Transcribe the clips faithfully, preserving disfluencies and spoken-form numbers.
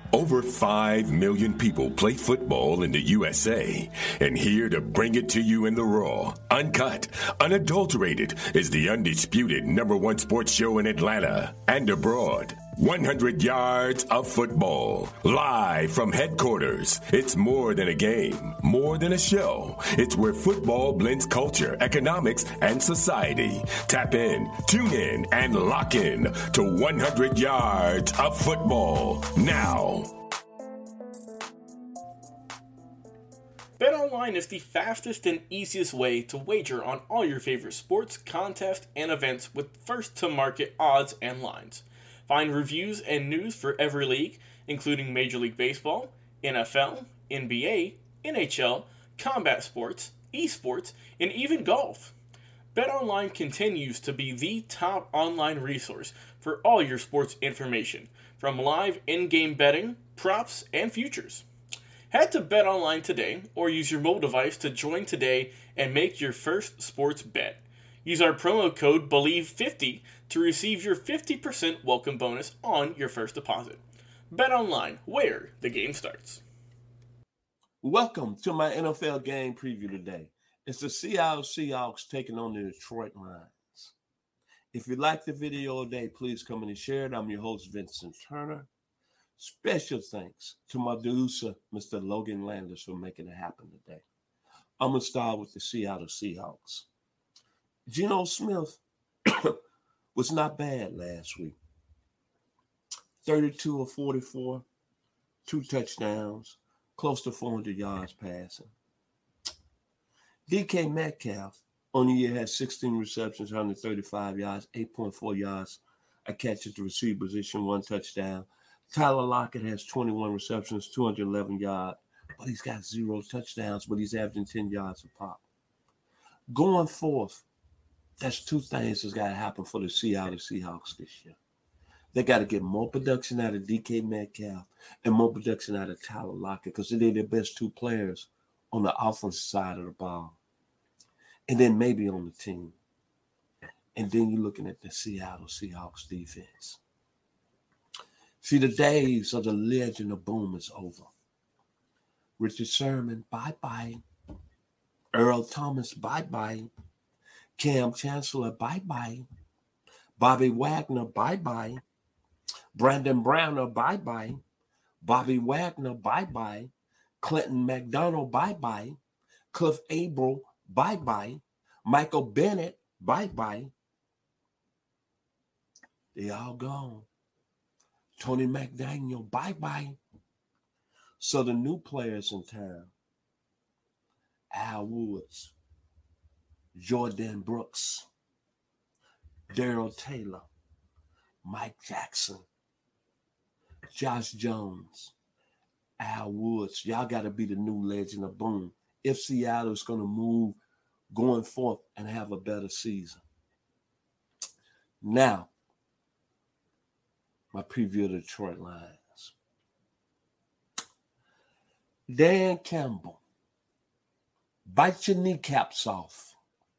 Over five million people play football in the U S A, and here to bring it to you in the raw, uncut, unadulterated is the undisputed number one sports show in Atlanta and abroad. one hundred yards of football, live from headquarters. It's more than a game, more than a show. It's where football blends culture, economics, and society. Tap in, tune in, and lock in to one hundred yards of football now. BetOnline is the fastest and easiest way to wager on all your favorite sports, contests, and events with first-to-market odds and lines. Find reviews and news for every league, including Major League Baseball, N F L, N B A, N H L, combat sports, esports, and even golf. BetOnline continues to be the top online resource for all your sports information, from live in-game betting, props, and futures. Head to BetOnline today or use your mobile device to join today and make your first sports bet. Use our promo code believe fifty to receive your fifty percent welcome bonus on your first deposit. BetOnline, where the game starts. Welcome to my N F L game preview today. It's the Seattle Seahawks taking on the Detroit Lions. If you like the video today, please come in and share it. I'm your host, Vincent Turner. Special thanks to my producer, Mister Logan Landers, for making it happen today. I'm going to start with the Seattle Seahawks. Geno Smith was not bad last week. thirty-two of forty-four, two touchdowns, close to four hundred yards passing. D K Metcalf on the year had sixteen receptions, one hundred thirty-five yards, eight point four yards a catch at the receiver position, one touchdown. Tyler Lockett has twenty-one receptions, two hundred eleven yards, but he's got zero touchdowns, but he's averaging ten yards a pop. Going forth, that's two things that's got to happen for the Seattle Seahawks this year. They got to get more production out of D K Metcalf and more production out of Tyler Lockett because they're their best two players on the offensive side of the ball. And then maybe on the team. And then you're looking at the Seattle Seahawks defense. See, the days of the legend of boom is over. Richard Sherman, bye-bye. Earl Thomas, bye-bye. Cam Chancellor, bye-bye. Bobby Wagner, bye-bye. Brandon Browner, bye-bye. Bobby Wagner, bye-bye. Clinton McDonald, bye-bye. Cliff Avril, bye-bye. Michael Bennett, bye-bye. They all gone. Tony McDaniel, bye-bye. So the new players in town, Al Woods, Jordan Brooks, Darrell Taylor, Mike Jackson, Josh Jones, Al Woods. Y'all got to be the new legend of boom if Seattle's going to move going forth and have a better season. Now, my preview of the Detroit Lions. Dan Campbell, bite your kneecaps off.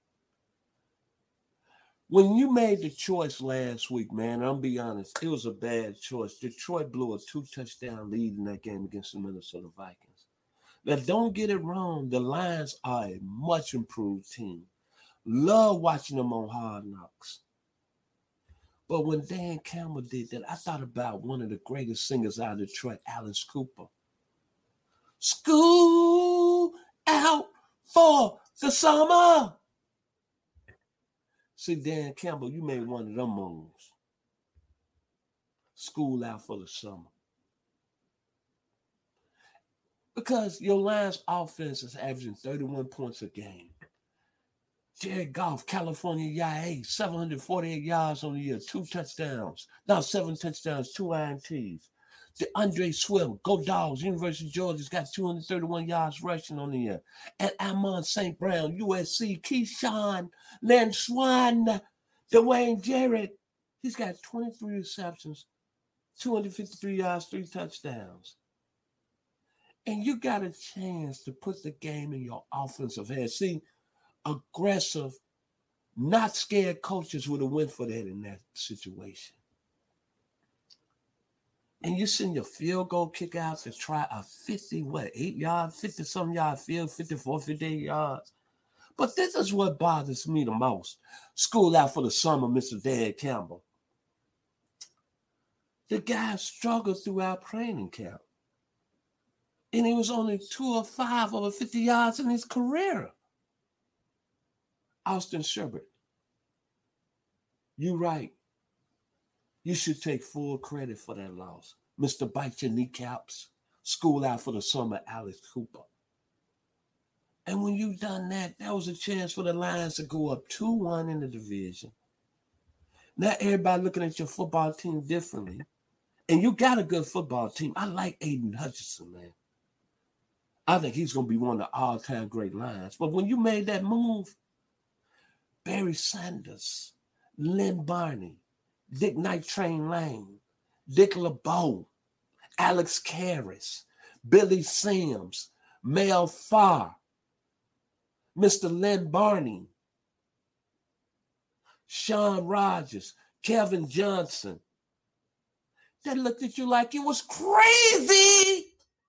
When you made the choice last week, man, I'll be honest, it was a bad choice. Detroit blew a two-touchdown lead in that game against the Minnesota Vikings. Now, don't get it wrong. The Lions are a much improved team. Love watching them on Hard Knocks. But when Dan Campbell did that, I thought about one of the greatest singers out of Detroit, Alice Cooper. School out for the summer. See, Dan Campbell, you made one of them moves. School out for the summer. Because your Lions offense is averaging thirty-one points a game. Jared Goff, California Y A, seven hundred forty-eight yards on the year, two touchdowns. Now seven touchdowns, two I N Ts. DeAndre Swift, go Dogs, University of Georgia's got two hundred thirty-one yards rushing on the year. And Amon Saint Brown, U S C, Keyshawn, Lanswan, Dwayne Jarrett. He's got twenty-three receptions, two hundred fifty-three yards, three touchdowns. And you got a chance to put the game in your offensive hands. See, aggressive, not scared coaches would have went for that in that situation. and you send your field goal kick out to try a fifty, what, eight yard, fifty some yard field, fifty-four, fifty-eight yards. But this is what bothers me the most. School out for the summer, Mister Dan Campbell. The guy struggled throughout training camp. And he was only two or five over fifty yards in his career. Austin Sherbert, you right. You should take full credit for that loss. Mister Bite Your Kneecaps, school out for the summer, Alex Cooper. And when you done that, that was a chance for the Lions to go up two one in the division. Now everybody looking at your football team differently. And you got a good football team. I like Aiden Hutchinson, man. I think he's going to be one of the all-time great Lions. But when you made that move, Barry Sanders, Lynn Barney, Dick Night Train Lane, Dick LeBeau, Alex Karras, Billy Sims, Mel Farr, Mister Lynn Barney, Sean Rogers, Kevin Johnson, they looked at you like you was crazy.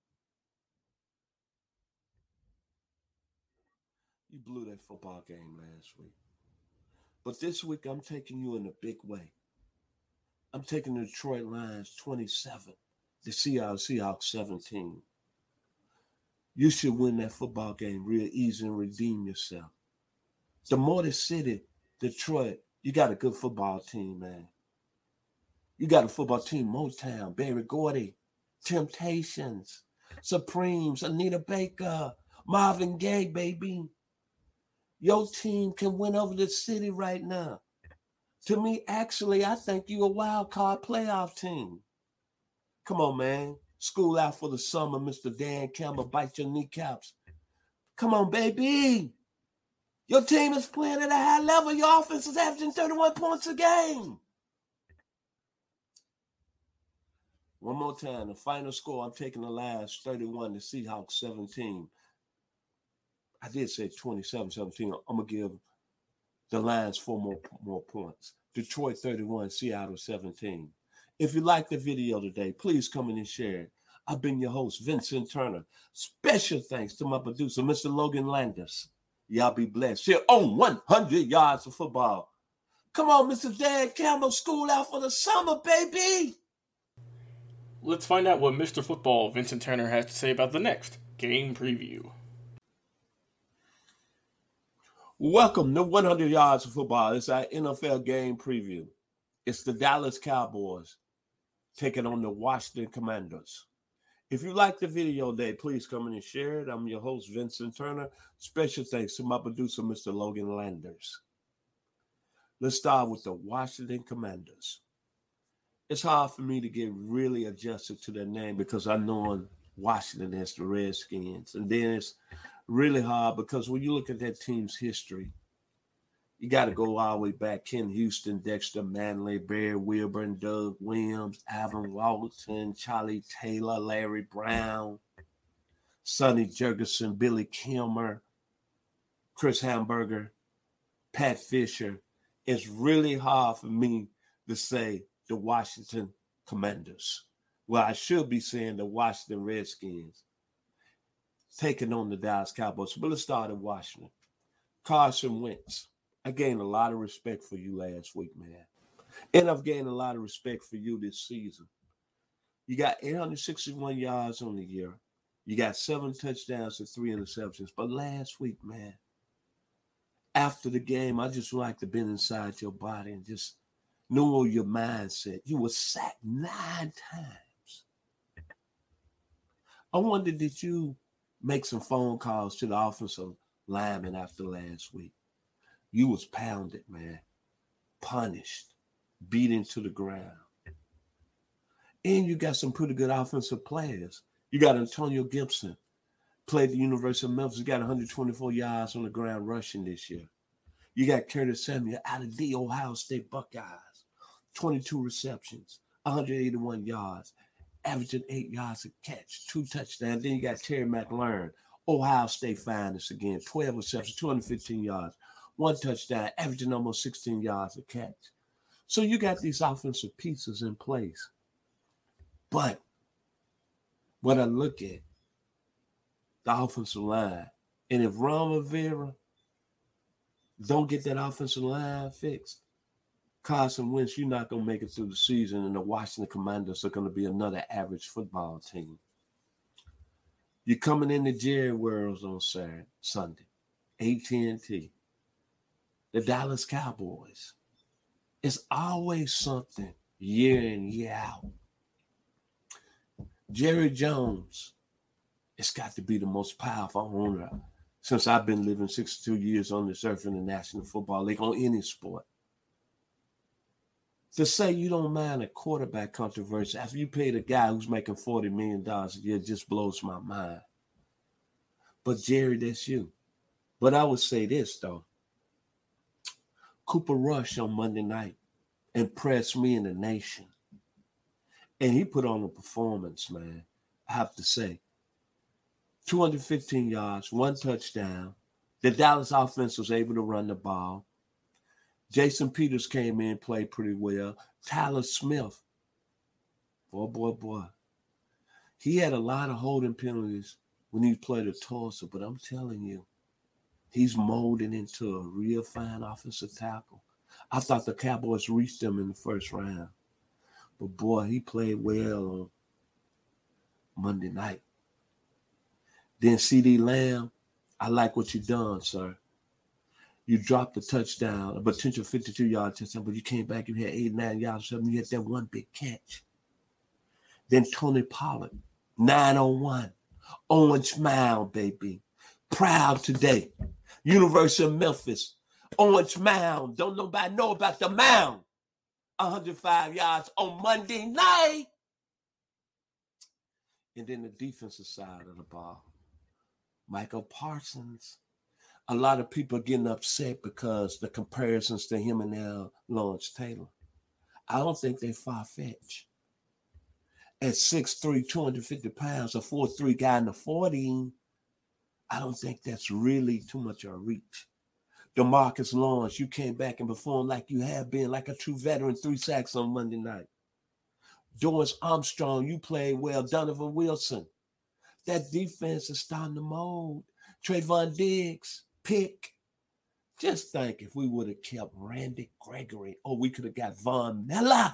You blew that football game last week. But this week, I'm taking you in a big way. I'm taking the Detroit Lions twenty-seven, the Seattle Seahawks seventeen. You should win that football game real easy and redeem yourself. The Motor City, Detroit, you got a good football team, man. You got a football team, Motown, Berry Gordy, Temptations, Supremes, Anita Baker, Marvin Gaye, baby. Your team can win over the city right now. To me, actually, I think you a wild card playoff team. Come on, man. School out for the summer, Mister Dan Campbell, bite your kneecaps. Come on, baby. Your team is playing at a high level. Your offense is averaging thirty-one points a game. One more time, the final score, I'm taking the Lions thirty-one, the Seahawks seventeen. I did say twenty-seven seventeen. I'm going to give the Lions four more, more points. Detroit thirty-one, Seattle seventeen. If you like the video today, please come in and share it. I've been your host, Vincent Turner. Special thanks to my producer, Mister Logan Landers. Y'all be blessed. Here on one hundred yards of football. Come on, Mister Dan Campbell, school out for the summer, baby. Let's find out what Mister Football Vincent Turner has to say about the next game preview. Welcome to one hundred yards of football. It's our N F L game preview. It's the Dallas Cowboys taking on the Washington Commanders. If you like the video today, please come in and share it. I'm your host, Vincent Turner. Special thanks to my producer, Mister Logan Landers. Let's start with the Washington Commanders. It's hard for me to get really adjusted to their name because I know Washington as the Redskins. And then it's really hard because when you look at that team's history, you got to go all the way back. Ken Houston, Dexter Manley, Barry Wilburn, Doug Williams, Alvin Walton, Charlie Taylor, Larry Brown, Sonny Jurgensen, Billy Kilmer, Chris Hamburger, Pat Fisher. It's really hard for me to say the Washington Commanders. Well, I should be saying the Washington Redskins taking on the Dallas Cowboys. But let's start in Washington. Carson Wentz. I gained a lot of respect for you last week, man. And I've gained a lot of respect for you this season. You got eight hundred sixty-one yards on the year. You got seven touchdowns and three interceptions. But last week, man, after the game, I just like to be inside your body and just know your mindset. You were sacked nine times. I wonder, did you make some phone calls to the offensive lineman after last week? You was pounded, man, punished, beaten to the ground. And you got some pretty good offensive players. You got Antonio Gibson, played at the University of Memphis. You got one hundred twenty-four yards on the ground rushing this year. You got Curtis Samuel out of the Ohio State Buckeyes, twenty-two receptions, one hundred eighty-one yards, averaging eight yards a catch, two touchdowns. Then you got Terry McLaurin, Ohio State finest again, twelve receptions, two hundred fifteen yards, one touchdown, averaging almost sixteen yards a catch. So you got these offensive pieces in place. But what I look at, the offensive line, and if Ron Rivera don't get that offensive line fixed, Carson Wentz, you're not going to make it through the season, and the Washington Commanders are going to be another average football team. You're coming into Jerry Worlds on Saturday, Sunday, A T and T, the Dallas Cowboys. It's always something year in, year out. Jerry Jones, it's got to be the most powerful owner since I've been living sixty-two years on this earth in the National Football League on any sport. To say you don't mind a quarterback controversy after you paid a guy who's making forty million dollars a year just blows my mind. But, Jerry, that's you. But I would say this, though. Cooper Rush on Monday night impressed me and the nation. And he put on a performance, man, I have to say. two hundred fifteen yards, one touchdown. The Dallas offense was able to run the ball. Jason Peters came in, played pretty well. Tyler Smith, boy, boy, boy. He had a lot of holding penalties when he played at Tulsa, but I'm telling you, he's molding into a real fine offensive tackle. I thought the Cowboys reached him in the first round. But, boy, he played well on Monday night. Then CeeDee Lamb, I like what you done, sir. You dropped a touchdown, a potential fifty-two-yard touchdown, but you came back, you had eight, nine yards, seven, you had that one big catch. Then Tony Pollard, nine on one. Orange Mound, baby. Proud today. University of Memphis. Orange Mound. Don't nobody know about the mound. one hundred five yards on Monday night. And then the defensive side of the ball. Michael Parsons. A lot of people are getting upset because the comparisons to him and now Lawrence Taylor. I don't think they're far-fetched. At six three, two hundred fifty pounds, a four three guy in the forty, I don't think that's really too much of a reach. DeMarcus Lawrence, you came back and performed like you have been, like a true veteran, three sacks on Monday night. Doris Armstrong, you played well. Donovan Wilson. That defense is starting to mold. Trayvon Diggs, pick. Just think if we would have kept Randy Gregory, or we could have got Von Miller.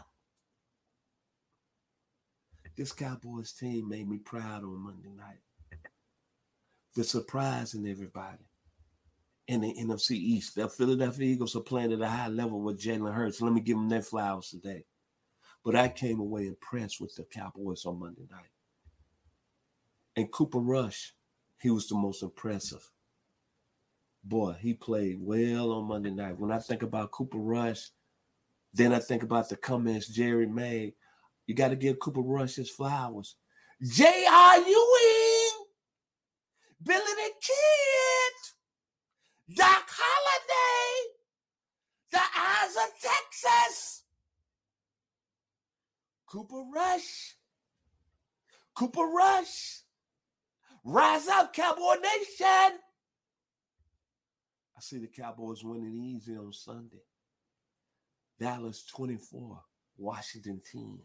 This Cowboys team made me proud on Monday night. They're surprising everybody in the N F C East. The Philadelphia Eagles are playing at a high level with Jalen Hurts. Let me give them their flowers today. But I came away impressed with the Cowboys on Monday night. And Cooper Rush, he was the most impressive. Boy, he played well on Monday night. When I think about Cooper Rush, then I think about the comments Jerry made. You got to give Cooper Rush his flowers. J R. Ewing, Billy the Kid, Doc Holliday, the Eyes of Texas, Cooper Rush, Cooper Rush, rise up, Cowboy Nation. I see the Cowboys winning easy on Sunday. Dallas twenty-four, Washington ten.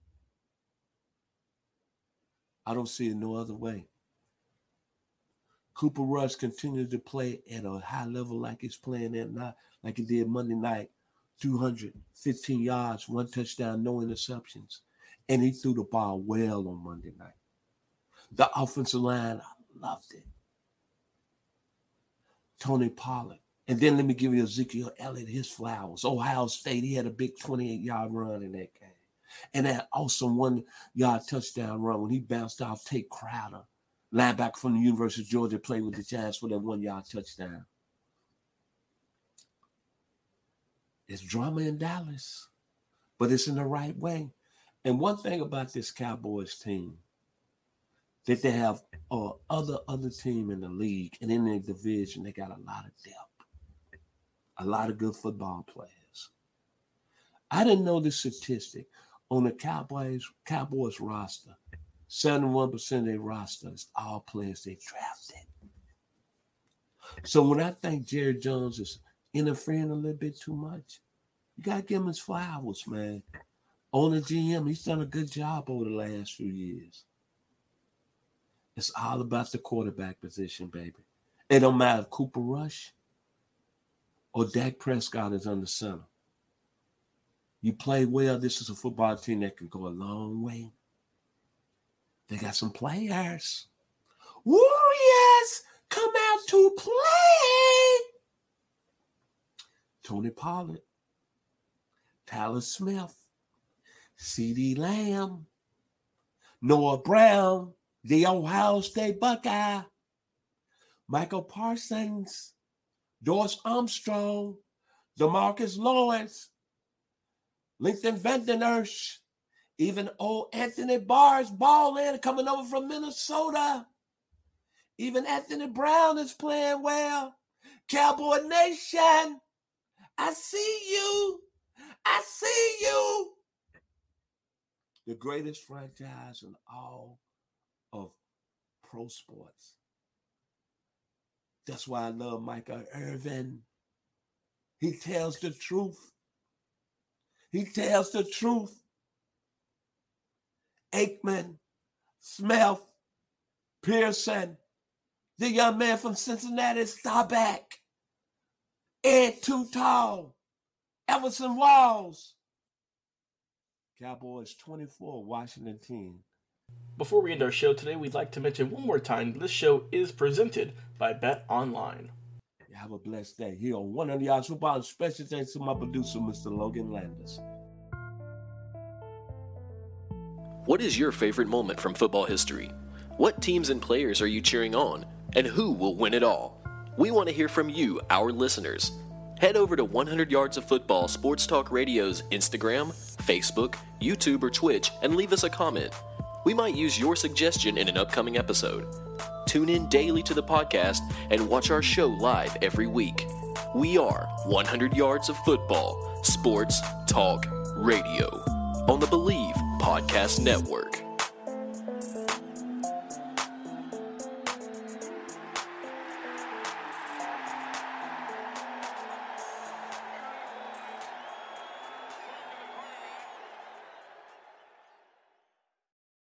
I don't see it no other way. Cooper Rush continues to play at a high level like he's playing at night, like he did Monday night. two hundred fifteen yards, one touchdown, no interceptions. And he threw the ball well on Monday night. The offensive line, I loved it. Tony Pollard. And then let me give you Ezekiel Elliott, his flowers. Ohio State, he had a big twenty-eight-yard run in that game. And that awesome one-yard touchdown run when he bounced off Tate Crowder, linebacker from the University of Georgia, played with the Giants for that one-yard touchdown. It's drama in Dallas, but it's in the right way. And one thing about this Cowboys team, that they have uh, other other team in the league and in their division, they got a lot of depth, a lot of good football players. I didn't know this statistic. On the Cowboys Cowboys roster, seventy-one percent of their roster is all players they drafted. So when I think Jerry Jones is interfering a little bit too much, you got to give him his flowers, man. Owner G M, he's done a good job over the last few years. It's all about the quarterback position, baby. It don't matter if Cooper Rush or Dak Prescott is under center. You play well, this is a football team that can go a long way. They got some players. Warriors, come out to play. Tony Pollard, Tyler Smith, CeeDee Lamb, Noah Brown, the Ohio State Buckeye, Michael Parsons, Doris Armstrong, DeMarcus Lawrence, Lincoln Van Esch, even old Anthony Barr's balling coming over from Minnesota. Even Anthony Brown is playing well. Cowboy Nation, I see you. I see you. The greatest franchise in all of pro sports. That's why I love Michael Irvin. He tells the truth. He tells the truth. Aikman, Smith, Pearson, the young man from Cincinnati, Staubach, Ed Too Tall, Everson Walls. Cowboys twenty-four, Washington ten. Before we end our show today, we'd like to mention one more time this show is presented by Bet Online. Have a blessed day here on one hundred Yards Football. And special thanks to my producer, Mister Logan Landers. What is your favorite moment from football history? What teams and players are you cheering on? And who will win it all? We want to hear from you, our listeners. Head over to one hundred Yards of Football Sports Talk Radio's Instagram, Facebook, YouTube, or Twitch and leave us a comment. We might use your suggestion in an upcoming episode. Tune in daily to the podcast and watch our show live every week. We are one hundred Yards of Football Sports Talk Radio on the Believe Podcast Network.